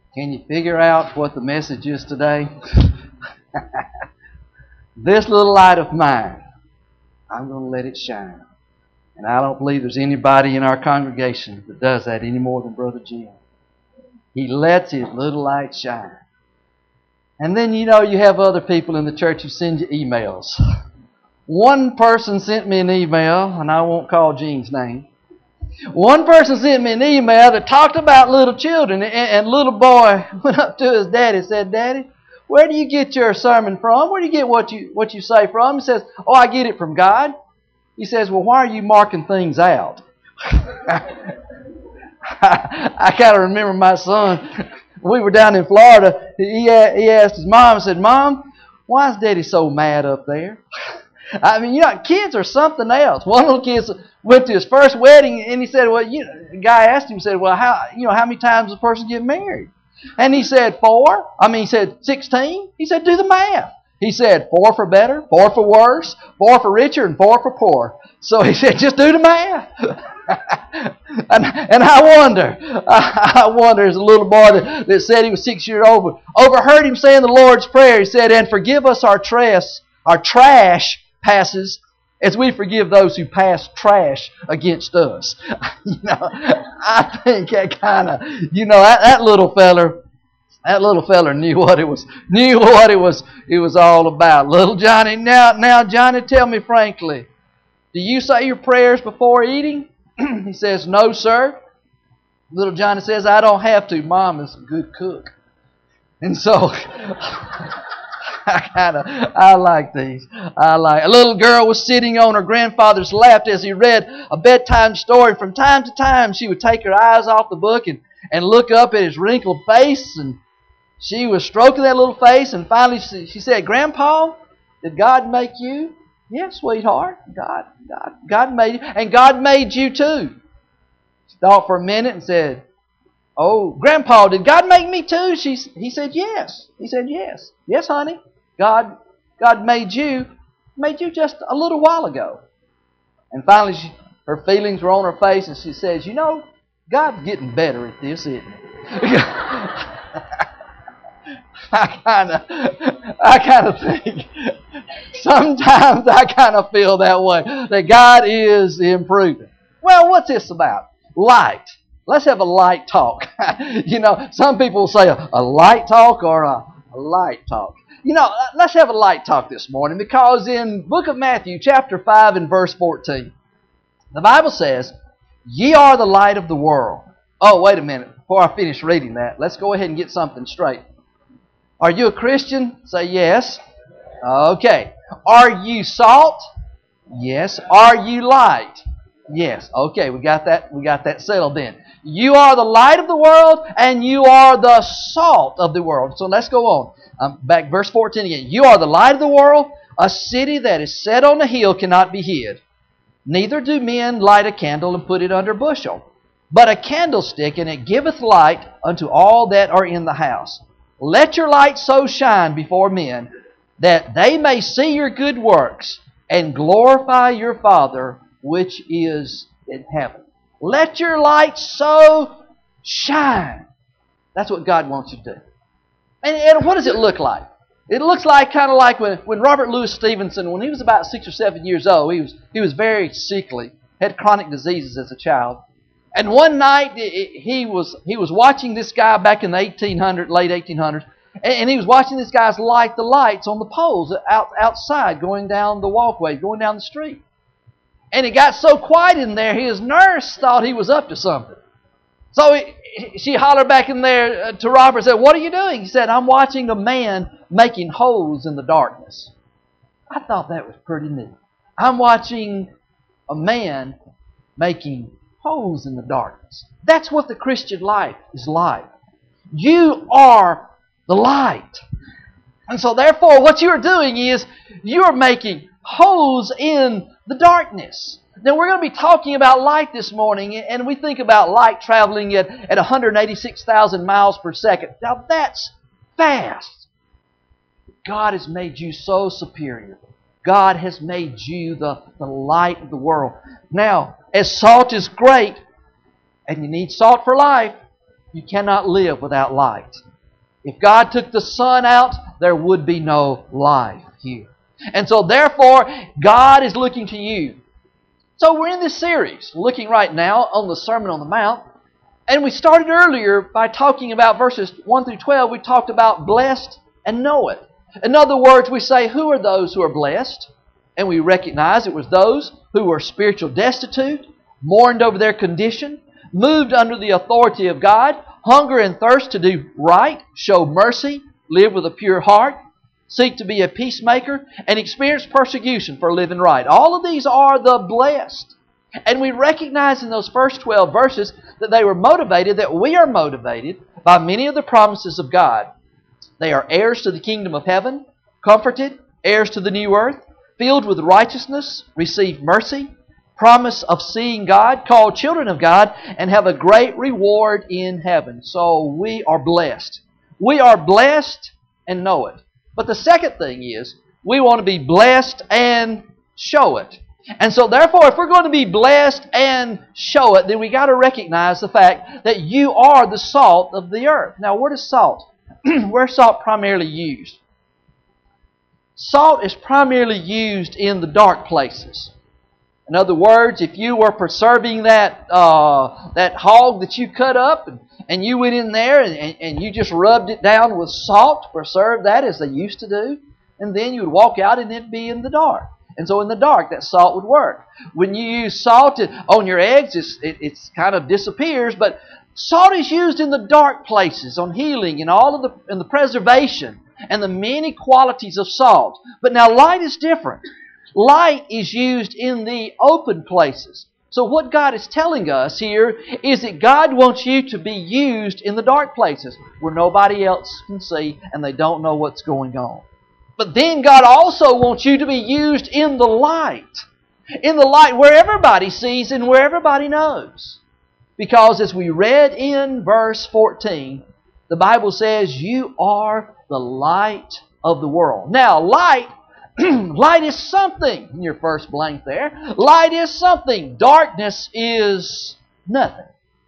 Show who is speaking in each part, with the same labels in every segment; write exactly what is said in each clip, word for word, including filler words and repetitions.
Speaker 1: Can you figure out what the message is today? This little light of mine, I'm going to let it shine. And I don't believe there's anybody in our congregation that does that any more than Brother Jim. He lets his little light shine. And then, you know, you have other people in the church who send you emails. One person sent me an email, and I won't call Gene's name. One person sent me an email that talked about little children, and, and little boy went up to his daddy and said, "Daddy, where do you get your sermon from? Where do you get what you what you say from?" He says, "Oh, I get it from God." He says, "Well, why are you marking things out?" I, I kind of remember my son. We were down in Florida. He, he asked his mom, and said, "Mom, why is Daddy so mad up there?" I mean, you know, kids are something else. One little kid went to his first wedding, and he said, "Well, you know," the guy asked him, said, "Well, how you know how many times does a person get married?" And he said, "Four." I mean, he said, "Sixteen." He said, "Do the math." He said, "Four for better, four for worse, four for richer, and four for poor." So he said, "Just do the math." and, and I wonder, I, I wonder, as a little boy that, that said he was six years old, overheard him saying the Lord's Prayer. He said, "And forgive us our trash, our trash passes, as we forgive those who pass trash against us." You know, I think that kind of, you know, that, that little feller, that little feller knew what it was, knew what it was, it was all about. Little Johnny, now, now, Johnny, tell me frankly, do you say your prayers before eating? He says, "No, sir." Little Johnny says, "I don't have to. Mom is a good cook." And so, I kind of, I like these. I like. A little girl was sitting on her grandfather's lap as he read a bedtime story. From time to time, she would take her eyes off the book and, and look up at his wrinkled face. And she was stroking that little face. And finally, she, she said, "Grandpa, did God make you?" "Yes, sweetheart. God, God, God made you, and God made you too." She thought for a minute and said, "Oh, Grandpa, did God make me too?" She, he said, "Yes." He said, "Yes, yes, honey. God, God made you, made you just a little while ago." And finally, she, her feelings were on her face, and she says, "You know, God's getting better at this, isn't He?" I kind of, I kind of think, sometimes I kind of feel that way, that God is improving. Well, what's this about? Light. Let's have a light talk. You know, some people say a, a light talk or a, a light talk. You know, let's have a light talk this morning, because in book of Matthew, chapter five and verse fourteen, the Bible says, "Ye are the light of the world." Oh, wait a minute. Before I finish reading that, let's go ahead and get something straight. Are you a Christian? Say yes. Okay. Are you salt? Yes. Are you light? Yes. Okay, we got that, we got that settled then. You are the light of the world, and you are the salt of the world. So let's go on. Um, back verse fourteen again. "You are the light of the world. A city that is set on a hill cannot be hid. Neither do men light a candle and put it under a bushel, but a candlestick, and it giveth light unto all that are in the house. Let your light so shine before men, that they may see your good works, and glorify your Father which is in heaven." Let your light so shine. That's what God wants you to do. And, and what does it look like? It looks like kind of like when, when Robert Louis Stevenson, when he was about six or seven years old, he was, he was very sickly, had chronic diseases as a child. And one night he was he was watching this guy back in the eighteen hundreds, late eighteen hundreds, and he was watching this guys light the lights on the poles out, outside, going down the walkway, going down the street. And it got so quiet in there, his nurse thought he was up to something. So he, she hollered back in there to Robert and said, "What are you doing?" He said, "I'm watching a man making holes in the darkness." I thought that was pretty neat. I'm watching a man making holes in the darkness. That's what the Christian life is like. You are the light. And so therefore what you're doing is you're making holes in the darkness. Now we're going to be talking about light this morning, and we think about light traveling at, at one hundred eighty-six thousand miles per second. Now that's fast. God has made you so superior. God has made you the, the light of the world. Now, as salt is great, and you need salt for life, You cannot live without light. If God took the sun out, there would be no life here. And so therefore, God is looking to you. So we're in this series, looking right now on the Sermon on the Mount. And we started earlier by talking about verses one through twelve. We talked about blessed and know it. In other words, we say, who are those who are blessed? And we recognize it was those who were spiritual destitute, mourned over their condition, moved under the authority of God, hunger and thirst to do right, show mercy, live with a pure heart, seek to be a peacemaker, and experience persecution for living right. All of these are the blessed. And we recognize in those first twelve verses that they were motivated, that we are motivated by many of the promises of God. They are heirs to the kingdom of heaven, comforted, heirs to the new earth, filled with righteousness, receive mercy, promise of seeing God, called children of God, and have a great reward in heaven. So we are blessed. We are blessed and know it. But the second thing is, we want to be blessed and show it. And so therefore, if we're going to be blessed and show it, then we got to recognize the fact that you are the salt of the earth. Now, where does salt, where's salt primarily used? Salt is primarily used in the dark places. In other words, if you were preserving that uh, that hog that you cut up and, and you went in there and, and, and you just rubbed it down with salt to preserve that as they used to do, and then you would walk out and it'd be in the dark. And so in the dark, that salt would work. When you use salt on your eggs, it's, it it's kind of disappears, but salt is used in the dark places, on healing and all of the, and the preservation and the many qualities of salt. But now light is different. Light is used in the open places. So what God is telling us here is that God wants you to be used in the dark places where nobody else can see and they don't know what's going on. But then God also wants you to be used in the light. In the light where everybody sees and where everybody knows. Because as we read in verse fourteen, the Bible says you are the light of the world. Now, light, light is something. In your first blank there, light is something. Darkness is nothing.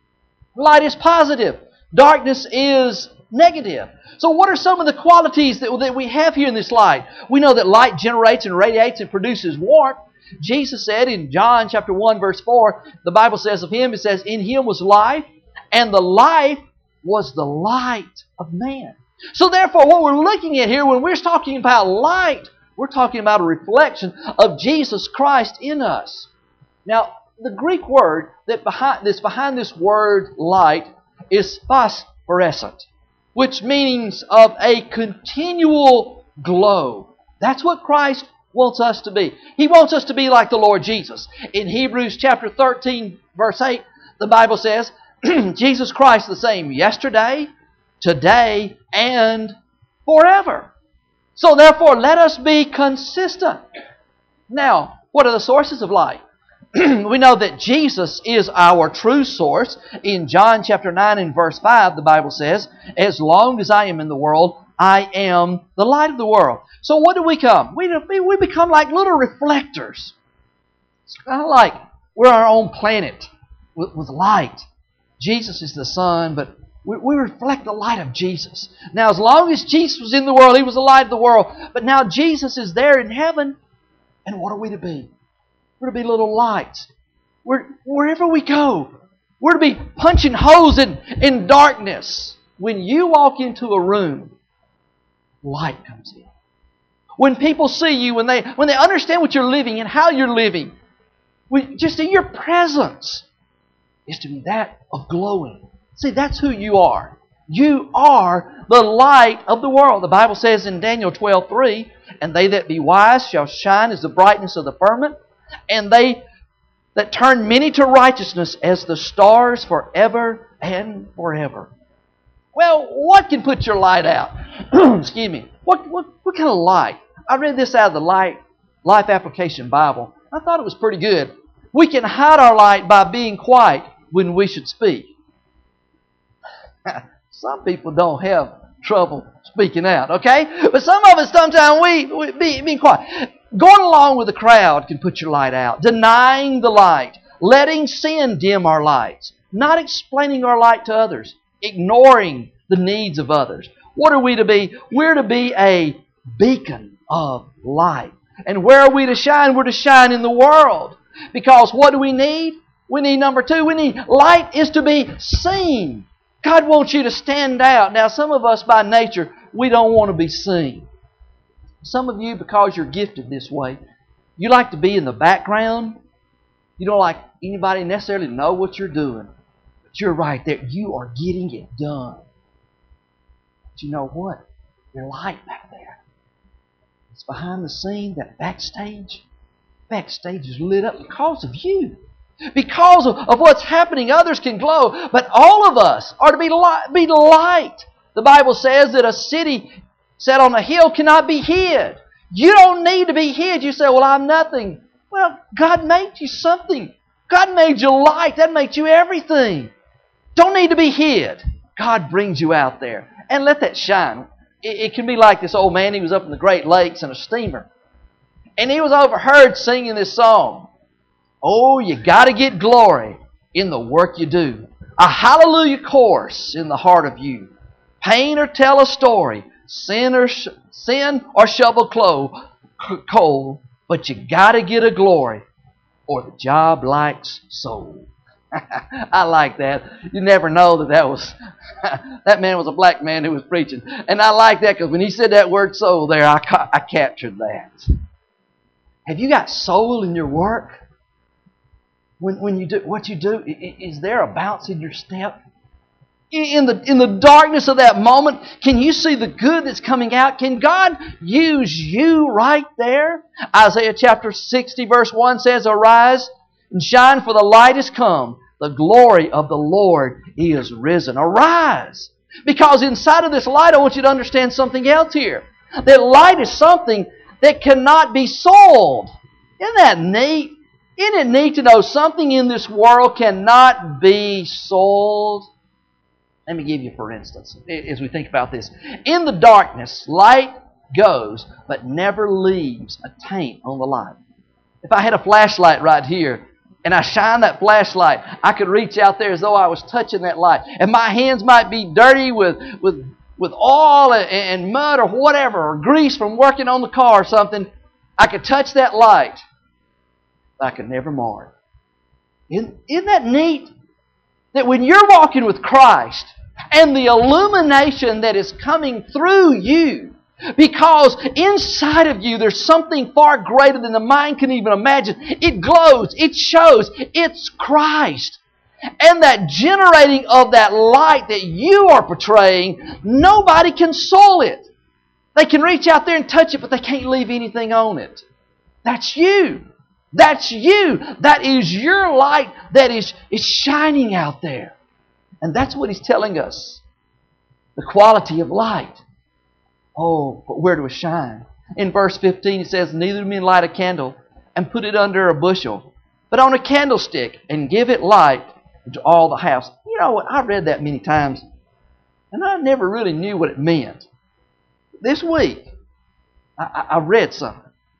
Speaker 1: Light is positive. Darkness is negative. So what are some of the qualities that, that we have here in this light? We know that light generates and radiates and produces warmth. Jesus said in John chapter one verse four, the Bible says of Him, it says, in Him was life, and the life was the light of man. So therefore, what we're looking at here, when we're talking about light, we're talking about a reflection of Jesus Christ in us. Now, the Greek word that behind, that's behind this word light is phosphorescent, which means of a continual glow. That's what Christ wants us to be. He wants us to be like the Lord Jesus. In Hebrews chapter thirteen, verse eight, the Bible says, Jesus Christ the same yesterday, today, and forever. So therefore, let us be consistent. Now, what are the sources of light? We know that Jesus is our true source. In John chapter nine and verse five, the Bible says, as long as I am in the world, I am the light of the world. So what do we become? We, we become like little reflectors. It's kind of like we're our own planet with, with light. Jesus is the sun, but we, we reflect the light of Jesus. Now, as long as Jesus was in the world, He was the light of the world. But now Jesus is there in heaven, and what are we to be? We're to be little lights. We're, wherever we go, we're to be punching holes in, in darkness. When you walk into a room, light comes in. When people see you, when they when they understand what you're living and how you're living, we, just in your presence is to be that of glowing. See, that's who you are. You are the light of the world. The Bible says in Daniel twelve three, and they that be wise shall shine as the brightness of the firmament, and they that turn many to righteousness as the stars forever and forever. Well, what can put your light out? Excuse me. What, what, what kind of light? I read this out of the Light, Life Application Bible. I thought it was pretty good. We can hide our light by being quiet when we should speak. Some people don't have trouble speaking out, okay? But some of us, sometimes we, we be, being quiet. Going along with the crowd can put your light out. Denying the light. Letting sin dim our lights. Not explaining our light to others. ignoring the needs of others. What are we to be? We're to be a beacon of light. And where are we to shine? We're to shine in the world. Because what do we need? We need number two. We need light is to be seen. God wants you to stand out. Now, some of us by nature, we don't want to be seen. Some of you, because you're gifted this way, you like to be in the background. You don't like anybody necessarily to know what you're doing. But you're right there. You are getting it done. But you know what? Your light back there. It's behind the scene, that backstage. Backstage is lit up because of you. Because of, of what's happening, others can glow. But all of us are to be light, be light. The Bible says that a city set on a hill cannot be hid. You don't need to be hid. You say, well, I'm nothing. Well, God made you something. God made you light. That makes you everything. Don't need to be hid. God brings you out there. And let that shine. It, it can be like this old man. He was up in the Great Lakes in a steamer. And he was overheard singing this song. Oh, you got to get glory in the work you do. A hallelujah chorus in the heart of you. Paint or tell a story. Sin or, sh- sin or shovel clo- coal. But you got to get a glory or the job like's sold. I like that. You never know that that was that man was a black man who was preaching. And I like that because when he said that word soul there, I, ca- I captured that. Have you got soul in your work? When, when you do what you do, is there a bounce in your step? In the, in the darkness of that moment, can you see the good that's coming out? Can God use you right there? Isaiah chapter sixty verse one says, arise and shine, for the light is come. The glory of the Lord is risen. Arise. Because inside of this light, I want you to understand something else here. That light is something that cannot be sold. Isn't that neat? Isn't it neat to know something in this world cannot be sold? Let me give you, for instance, as we think about this. In the darkness, light goes, but never leaves a taint on the light. If I had a flashlight right here, and I shine that flashlight, I could reach out there as though I was touching that light. And my hands might be dirty with, with, with oil and mud or whatever, or grease from working on the car or something. I could touch that light. I could never mar it. Isn't, isn't that neat? That when you're walking with Christ and the illumination that is coming through you, because inside of you there's something far greater than the mind can even imagine. It glows, it shows, it's Christ. And that generating of that light that you are portraying, nobody can soil it. They can reach out there and touch it, but they can't leave anything on it. That's you. That's you. That is your light that is, is shining out there. And that's what he's telling us. The quality of light. Oh, but where do we shine? In verse fifteen it says, neither do men light a candle and put it under a bushel, but on a candlestick, and give it light into all the house. You know what? I've read that many times, and I never really knew what it meant. This week, I, I, I read something.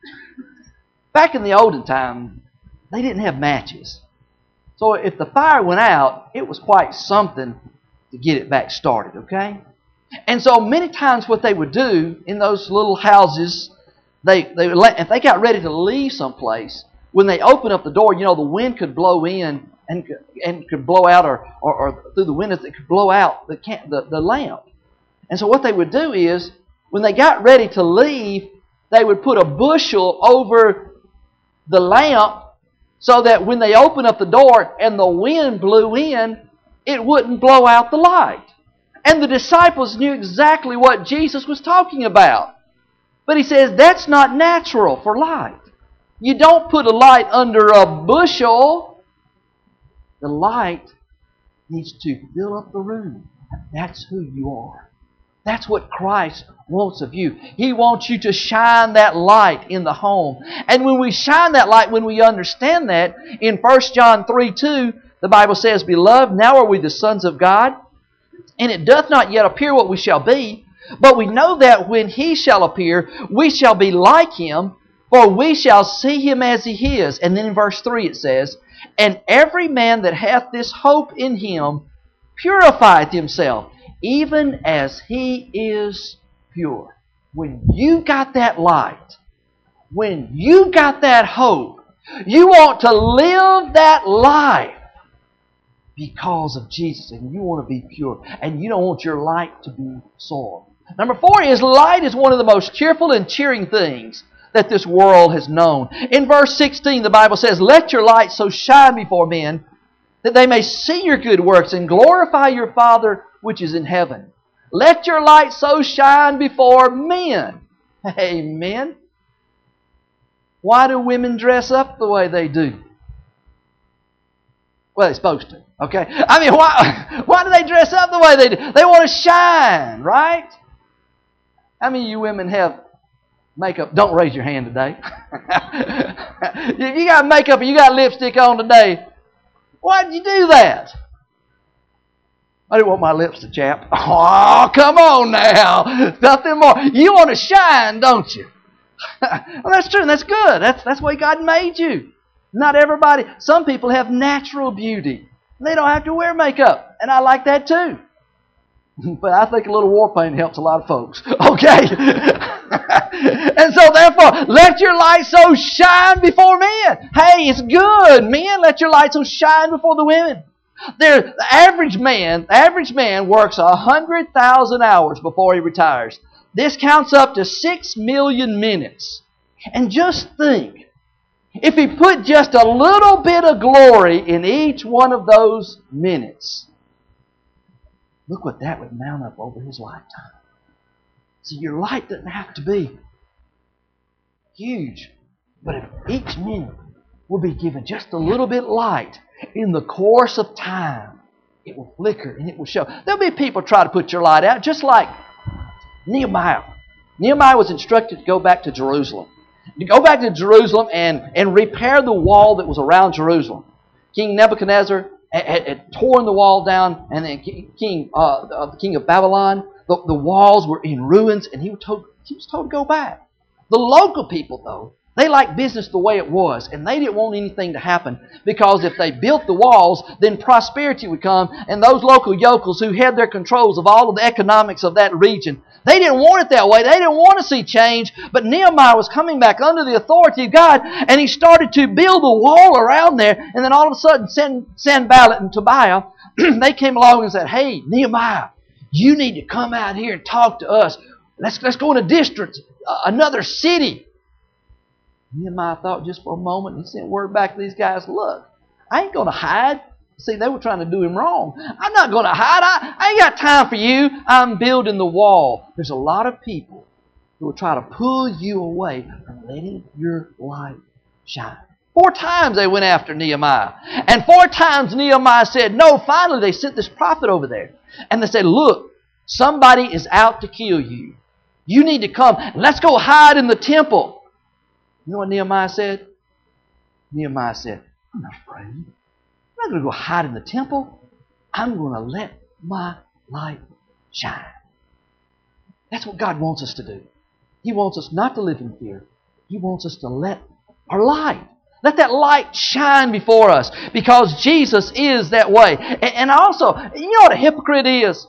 Speaker 1: Back in the olden time, they didn't have matches. So if the fire went out, it was quite something to get it back started, okay? And so many times what they would do in those little houses, they, they would let, if they got ready to leave someplace, when they opened up the door, you know, the wind could blow in and, and could blow out, or, or, or through the windows, it could blow out the, the, the lamp. And so what they would do is, when they got ready to leave, they would put a bushel over the lamp so that when they opened up the door and the wind blew in, it wouldn't blow out the light. And the disciples knew exactly what Jesus was talking about. But he says that's not natural for light. You don't put a light under a bushel. The light needs to fill up the room. That's who you are. That's what Christ wants of you. He wants you to shine that light in the home. And when we shine that light, when we understand that, in First John three two, the Bible says, beloved, now are we the sons of God, and it doth not yet appear what we shall be, but we know that when He shall appear, we shall be like Him, for we shall see Him as He is. And then in verse three it says, and every man that hath this hope in Him purifieth himself, even as he is pure. When you got that light, when you got that hope, you want to live that life because of Jesus, and you want to be pure, and you don't want your light to be soiled. Number four is light is one of the most cheerful and cheering things that this world has known. In verse sixteen, the Bible says, "Let your light so shine before men that they may see your good works and glorify your Father which is in heaven." Let your light so shine before men. Amen. Why do women dress up the way they do? Well, they're supposed to. Okay? I mean, why, why do they dress up the way they do? They want to shine, right? How many of you women have makeup? Don't raise your hand today. If you got makeup and you got lipstick on today, why did you do that? I didn't want my lips to chap. Oh, come on now. Nothing more. You want to shine, don't you? Well, that's true. That's good. That's, that's the way God made you. Not everybody. Some people have natural beauty. They don't have to wear makeup. And I like that too. But I think a little war paint helps a lot of folks. Okay? And so therefore, let your light so shine before men. Hey, it's good, men. Let your light so shine before the women. There, the average man, the average man works a hundred thousand hours before he retires. This counts up to six million minutes. And just think, if he put just a little bit of glory in each one of those minutes, look what that would mount up over his lifetime. See, your light doesn't have to be huge, but if each minute will be given just a little bit light, in the course of time, it will flicker and it will show. There'll be people try to put your light out, just like Nehemiah. Nehemiah was instructed to go back to Jerusalem. To go back to Jerusalem and, and repair the wall that was around Jerusalem. King Nebuchadnezzar had, had, had torn the wall down, and then King, uh, the, the king of Babylon, the, the walls were in ruins, and he was, told, he was told to go back. The local people, though, they liked business the way it was, and they didn't want anything to happen, because if they built the walls, then prosperity would come, and those local yokels who had their controls of all of the economics of that region, they didn't want it that way. They didn't want to see change, but Nehemiah was coming back under the authority of God, and he started to build a wall around there, and then all of a sudden, Sanballat and Tobiah, they came along and said, "Hey, Nehemiah, you need to come out here and talk to us. Let's, let's go in a district, uh, another city." Nehemiah thought just for a moment, and he sent word back to these guys, "Look, I ain't going to hide." See, they were trying to do him wrong. "I'm not going to hide. I, I ain't got time for you. I'm building the wall." There's a lot of people who will try to pull you away from letting your light shine. Four times they went after Nehemiah. And four times Nehemiah said no. Finally, they sent this prophet over there. And they said, "Look, somebody is out to kill you. You need to come. Let's go hide in the temple." You know what Nehemiah said? Nehemiah said, "I'm not afraid. I'm not going to go hide in the temple. I'm going to let my light shine." That's what God wants us to do. He wants us not to live in fear. He wants us to let our light, let that light shine before us, because Jesus is that way. And also, you know what a hypocrite is?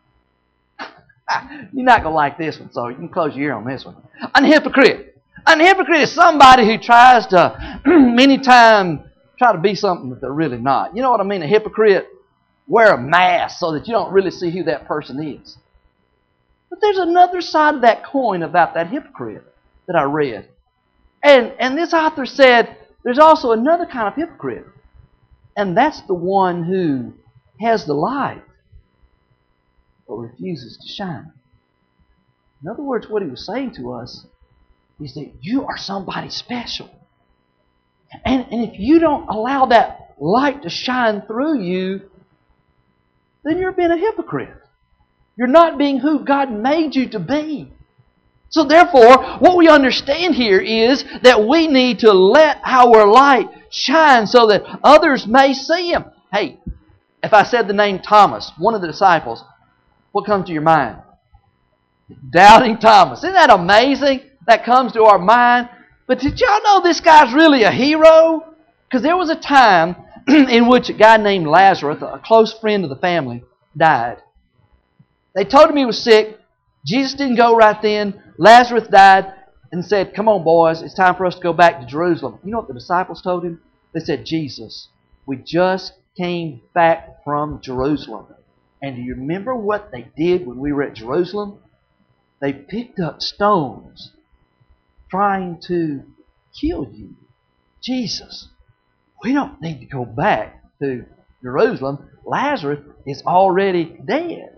Speaker 1: You're not going to like this one, so you can close your ear on this one. A hypocrite. A hypocrite is somebody who tries to, many times, try to be something that they're really not. You know what I mean? A hypocrite wear a mask so that you don't really see who that person is. But there's another side of that coin about that hypocrite that I read. And, and this author said there's also another kind of hypocrite. And that's the one who has the light but refuses to shine. In other words, what he was saying to us is that you are somebody special. And, and if you don't allow that light to shine through you, then you're being a hypocrite. You're not being who God made you to be. So therefore, what we understand here is that we need to let our light shine so that others may see Him. Hey, if I said the name Thomas, one of the disciples, what comes to your mind? Doubting Thomas. Isn't that amazing? That comes to our mind. But did y'all know this guy's really a hero? Because there was a time in which a guy named Lazarus, a close friend of the family, died. They told him he was sick. Jesus didn't go right then. Lazarus died and said, come on, boys, it's time for us to go back to Jerusalem. You know what the disciples told him? They said, Jesus, we just came back from Jerusalem. And do you remember what they did when we were at Jerusalem? They picked up stones trying to kill you. Jesus, we don't need to go back to Jerusalem. Lazarus is already dead.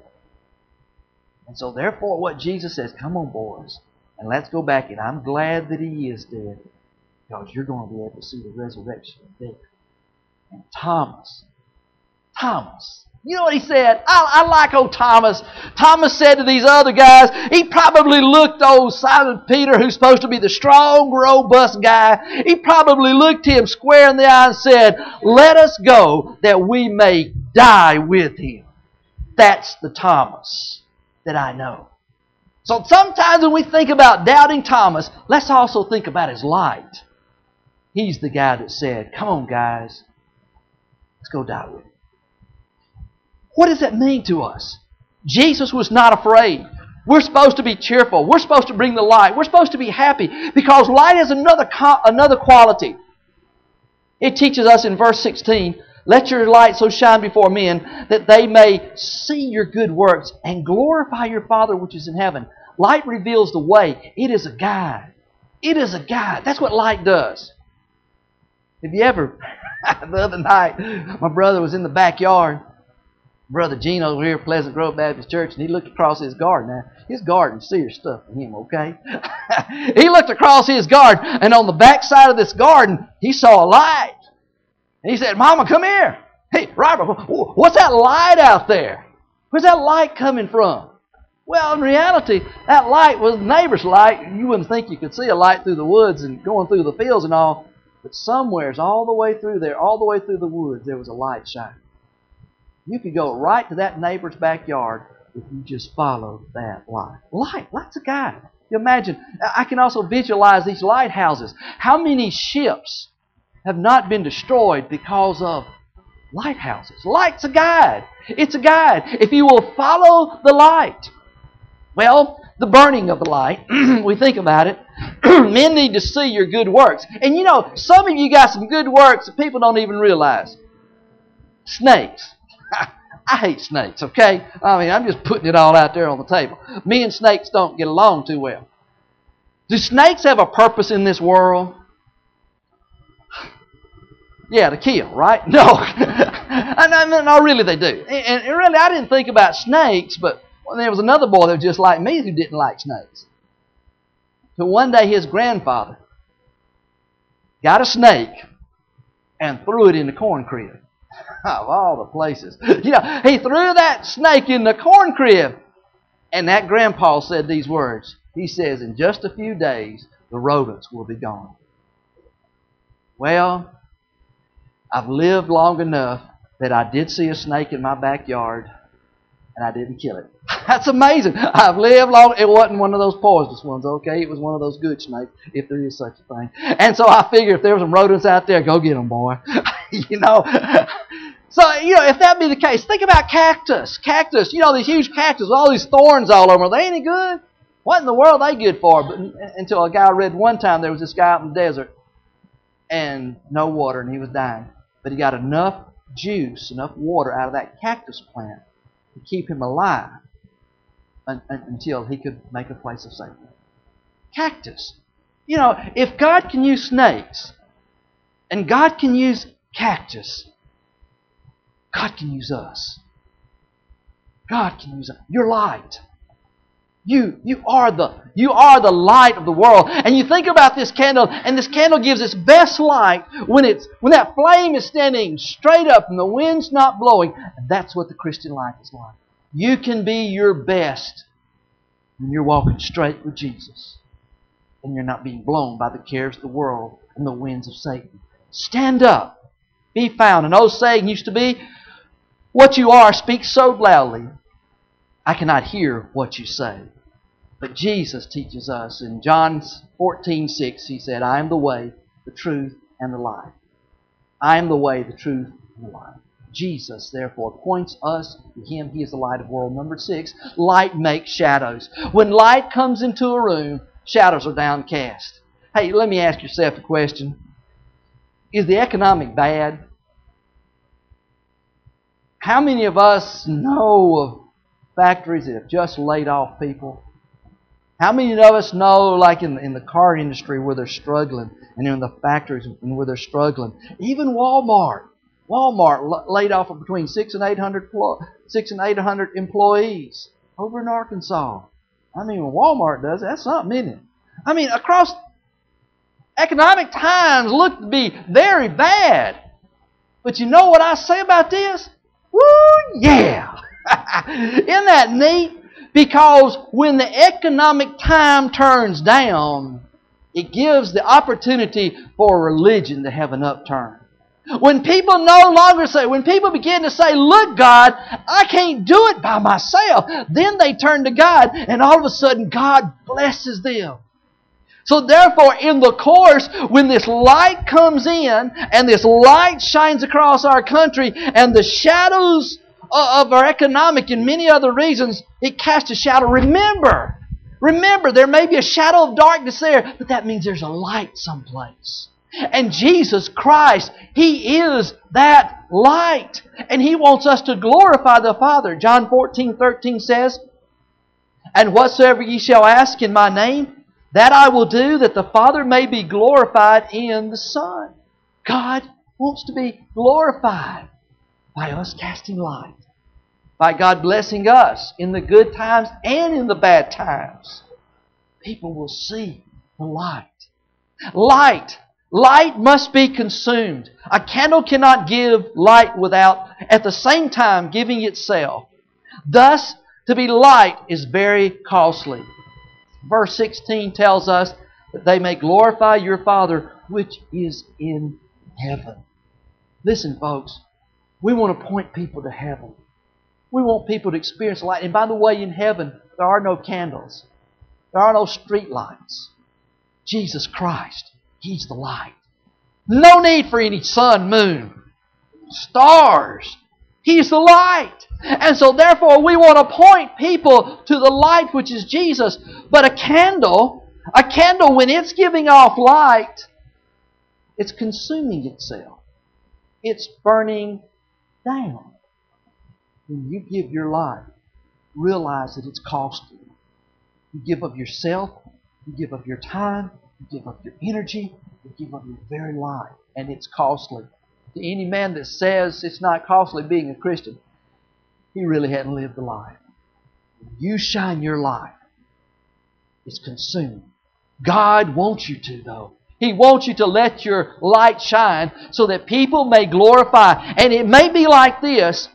Speaker 1: And so therefore what Jesus says, come on, boys, and let's go back. And I'm glad that he is dead, because you're going to be able to see the resurrection of death. And Thomas, Thomas, you know what he said? I, I like old Thomas. Thomas said to these other guys, he probably looked old Simon Peter, who's supposed to be the strong, robust guy. He probably looked him square in the eye and said, let us go that we may die with him. That's the Thomas that I know. So sometimes when we think about doubting Thomas, let's also think about his light. He's the guy that said, come on, guys, let's go die with him. What does that mean to us? Jesus was not afraid. We're supposed to be cheerful. We're supposed to bring the light. We're supposed to be happy, because light has another, another quality. It teaches us in verse sixteen, let your light so shine before men that they may see your good works and glorify your Father which is in heaven. Light reveals the way. It is a guide. It is a guide. That's what light does. Have you ever, the other night, my brother was in the backyard. Brother Gene over here at Pleasant Grove Baptist Church, and he looked across his garden. Now, his garden's serious stuff for him, okay? He looked across his garden, and on the back side of this garden, he saw a light. And he said, Mama, come here. Hey, Robert, what's that light out there? Where's that light coming from? Well, in reality, that light was the neighbor's light. You wouldn't think you could see a light through the woods and going through the fields and all. But somewheres, all the way through there, all the way through the woods, there was a light shining. You could go right to that neighbor's backyard if you just followed that light. Light, light's a guide. You imagine, I can also visualize these lighthouses. How many ships have not been destroyed because of lighthouses? Light's a guide. It's a guide. If you will follow the light. Well, the burning of the light, we think about it, men need to see your good works. And you know, some of you got some good works that people don't even realize. Snakes. I hate snakes, okay? I mean, I'm just putting it all out there on the table. Me and snakes don't get along too well. Do snakes have a purpose in this world? Yeah, to kill, right? No. no, no, really they do. And, and really, I didn't think about snakes, but well, there was another boy that was just like me who didn't like snakes. So one day his grandfather got a snake and threw it in the corn crib. Of all the places. You know, he threw that snake in the corn crib. And that grandpa said these words. He says, in just a few days, the rodents will be gone. Well, I've lived long enough that I did see a snake in my backyard and I didn't kill it. That's amazing. I've lived long. It wasn't one of those poisonous ones, okay? It was one of those good snakes, if there is such a thing. And so I figured if there were some rodents out there, go get them, boy. You know. So, you know, if that be the case, think about cactus. Cactus, you know, these huge cactus with all these thorns all over them. Are they any good? What in the world are they good for? But until a guy read one time, there was this guy out in the desert and no water, and he was dying. But he got enough juice, enough water out of that cactus plant to keep him alive until he could make a place of safety. Cactus. You know, if God can use snakes and God can use cactus, God can use us. God can use us. You're light. You, you are the, you are the light of the world. And you think about this candle, and this candle gives its best light when it's when that flame is standing straight up and the wind's not blowing. And that's what the Christian life is like. You can be your best when you're walking straight with Jesus. And you're not being blown by the cares of the world and the winds of Satan. Stand up. Be found. An old saying used to be, what you are speaks so loudly, I cannot hear what you say. But Jesus teaches us in John fourteen six, He said, I am the way, the truth, and the life. I am the way, the truth, and the life. Jesus, therefore, points us to Him. He is the light of the world. Number six, light makes shadows. When light comes into a room, shadows are downcast. Hey, let me ask yourself a question. Is the economic bad? How many of us know of factories that have just laid off people? How many of us know, like in, in the car industry where they're struggling, and in the factories where they're struggling? Even Walmart. Walmart laid off between six and eight hundred, six and eight hundred employees over in Arkansas. I mean, when Walmart does it, that's something, isn't it? I mean, across economic times look to be very bad. But you know what I say about this? Woo, yeah! Isn't that neat? Because when the economic time turns down, it gives the opportunity for religion to have an upturn. When people no longer say, when people begin to say, look, God, I can't do it by myself, then they turn to God, and all of a sudden God blesses them. So therefore, in the course, when this light comes in, and this light shines across our country, and the shadows of our economic and many other reasons, it casts a shadow. Remember, remember, there may be a shadow of darkness there, but that means there's a light someplace. And Jesus Christ, He is that light. And He wants us to glorify the Father. John fourteen thirteen says, and whatsoever ye shall ask in my name, that I will do, that the Father may be glorified in the Son. God wants to be glorified by us casting light. By God blessing us in the good times and in the bad times. People will see the light. Light. Light must be consumed. A candle cannot give light without, at the same time, giving itself. Thus, to be light is very costly. Verse sixteen tells us that they may glorify your Father which is in heaven. Listen, folks, we want to point people to heaven. We want people to experience light. And by the way, in heaven, there are no candles. There are no street lights. Jesus Christ, He's the light. No need for any sun, moon, stars. He's the light. And so therefore we want to point people to the light which is Jesus. But a candle, a candle when it's giving off light, it's consuming itself. It's burning down. When you give your life, realize that it's costly. You give up yourself, you give up your time, you give up your energy, you give up your very life, and it's costly. To any man that says it's not costly being a Christian, he really hadn't lived the life. When you shine your light, it's consuming. God wants you to, though. He wants you to let your light shine so that people may glorify. And it may be like this.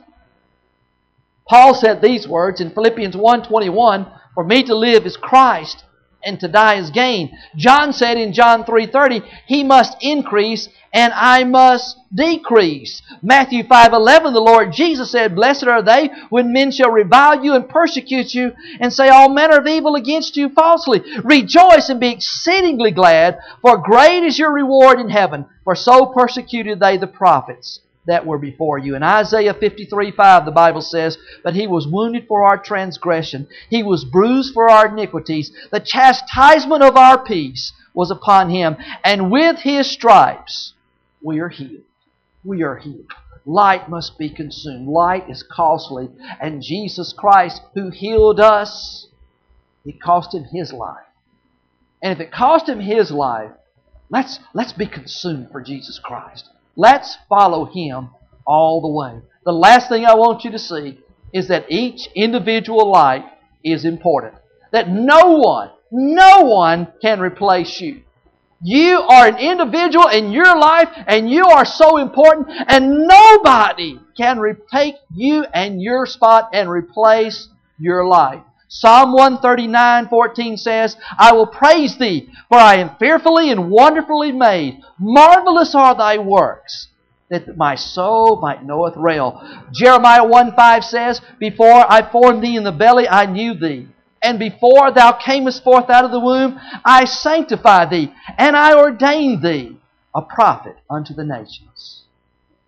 Speaker 1: Paul said these words in Philippians one twenty-one, for me to live is Christ, and to die is gain. John said in John three thirty, He must increase and I must decrease. Matthew five eleven, the Lord Jesus said, blessed are they when men shall revile you and persecute you and say all manner of evil against you falsely. Rejoice and be exceedingly glad, for great is your reward in heaven. For so persecuted they the prophets that were before you. In Isaiah fifty-three five, the Bible says, but He was wounded for our transgression. He was bruised for our iniquities. The chastisement of our peace was upon Him. And with His stripes we are healed. We are healed. Light must be consumed. Light is costly. And Jesus Christ, who healed us, it cost Him His life. And if it cost Him His life, let's, let's be consumed for Jesus Christ. Let's follow Him all the way. The last thing I want you to see is that each individual life is important. That no one, no one can replace you. You are an individual in your life and you are so important, and nobody can take you and your spot and replace your life. Psalm one thirty-nine fourteen says, I will praise Thee, for I am fearfully and wonderfully made. Marvelous are Thy works, that my soul might knoweth well. Jeremiah one five says, before I formed thee in the belly, I knew thee. And before thou camest forth out of the womb, I sanctified thee, and I ordained thee a prophet unto the nations.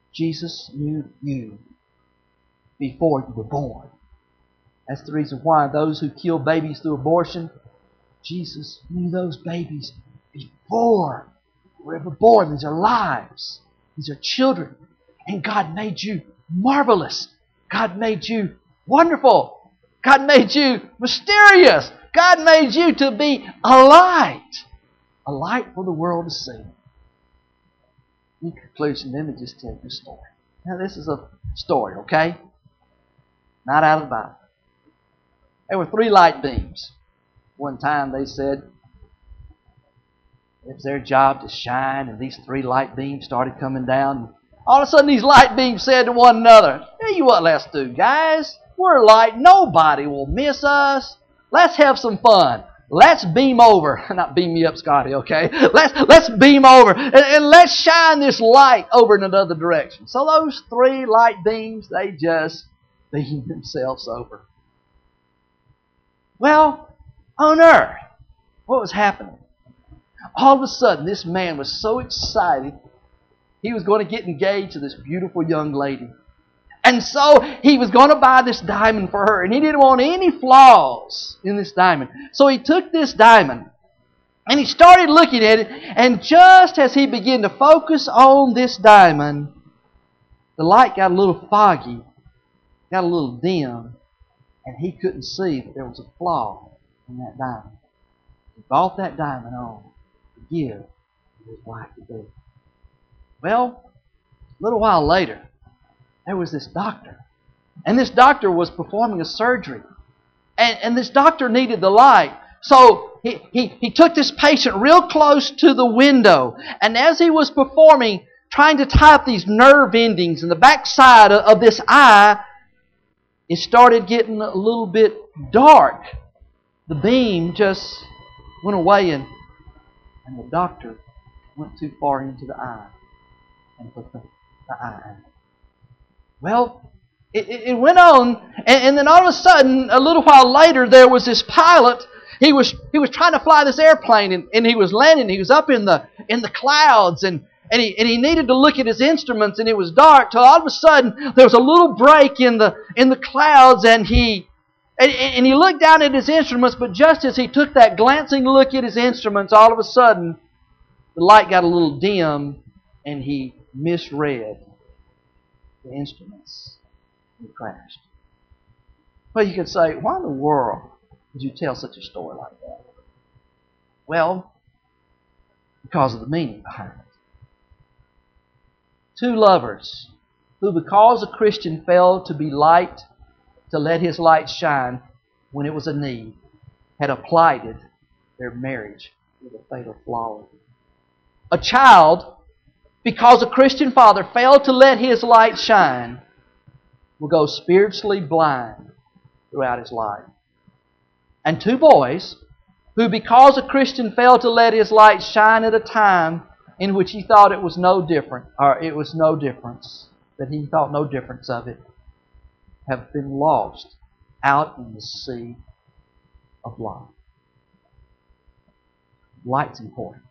Speaker 1: Jesus knew you before you were born. That's the reason why those who kill babies through abortion, Jesus knew those babies before they were ever born. These are lives. These are children. And God made you marvelous. God made you wonderful. God made you mysterious. God made you to be a light. A light for the world to see. In conclusion, let me just tell you a story. Now, this is a story, okay? Not out of the Bible. There were three light beams. One time they said it was their job to shine, and these three light beams started coming down. All of a sudden, these light beams said to one another, "Tell you what, let's do, guys. We're light. Nobody will miss us. Let's have some fun. Let's beam over." Not beam me up, Scotty, okay? Let's let's beam over and, and let's shine this light over in another direction. So those three light beams, they just beamed themselves over. Well, on earth, what was happening? All of a sudden, this man was so excited he was going to get engaged to this beautiful young lady. And so he was going to buy this diamond for her. And he didn't want any flaws in this diamond. So he took this diamond and he started looking at it. And just as he began to focus on this diamond, the light got a little foggy, got a little dim, and he couldn't see that there was a flaw in that diamond. He bought that diamond on to give to his wife to be. Well, a little while later, there was this doctor. And this doctor was performing a surgery. And, and this doctor needed the light. So he, he, he took this patient real close to the window. And as he was performing, trying to tie up these nerve endings in the backside of, of this eye, it started getting a little bit dark. The beam just went away and, and the doctor went too far into the eye and put the, the eye out. Well, it, it went on, and, and then all of a sudden, a little while later, there was this pilot. He was he was trying to fly this airplane, and, and he was landing. He was up in the in the clouds, and and he and he needed to look at his instruments, and it was dark. Till all of a sudden, there was a little break in the in the clouds, and he and, and he looked down at his instruments. But just as he took that glancing look at his instruments, all of a sudden, the light got a little dim, and he misread the instruments. He crashed. Well, you could say, why in the world would you tell such a story like that? Well, because of the meaning behind it. Two lovers who, because a Christian failed to be light, to let his light shine when it was a need, had applied their marriage with a fatal flaw. A child, because a Christian father failed to let his light shine, will go spiritually blind throughout his life. And two boys, who because a Christian failed to let his light shine at a time in which he thought it was no different, or it was no difference, that he thought no difference of it, have been lost out in the sea of life. Light's important.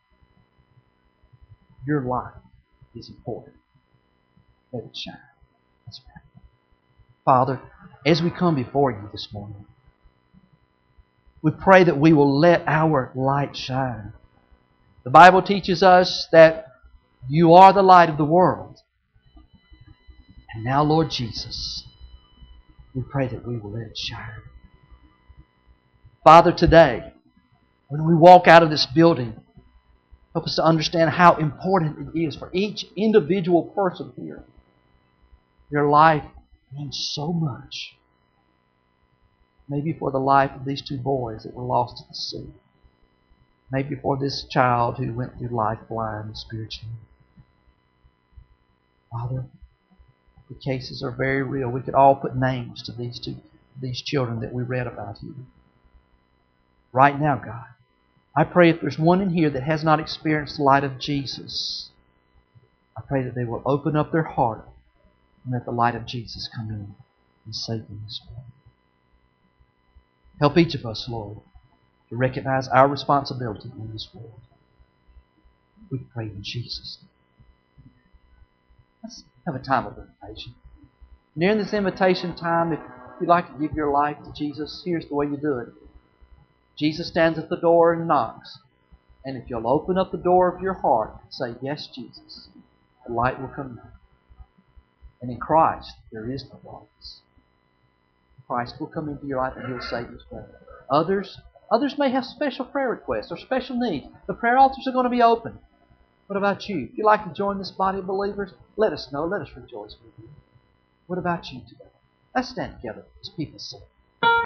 Speaker 1: Your light is important. Let it shine. Let's pray. Father, as we come before you this morning, we pray that we will let our light shine. The Bible teaches us that you are the light of the world. And now, Lord Jesus, we pray that we will let it shine. Father, today, when we walk out of this building, help us to understand how important it is for each individual person here. Their life means so much. Maybe for the life of these two boys that were lost at the sea. Maybe for this child who went through life blind spiritually. Father, the cases are very real. We could all put names to these two, these children that we read about here. Right now, God, I pray if there's one in here that has not experienced the light of Jesus, I pray that they will open up their heart and let the light of Jesus come in and save them this morning. Help each of us, Lord, to recognize our responsibility in this world. We pray in Jesus' name. Let's Have a time of invitation. And during this invitation time, if you'd like to give your life to Jesus, here's the way you do it. Jesus stands at the door and knocks. And if you'll open up the door of your heart and say, "Yes, Jesus," the light will come in. And in Christ, there is no darkness. Christ will come into your life and He'll save you. Others, others may have special prayer requests or special needs. The prayer altars are going to be open. What about you? If you'd like to join this body of believers, let us know. Let us rejoice with you. What about you today? Let's stand together as people sing.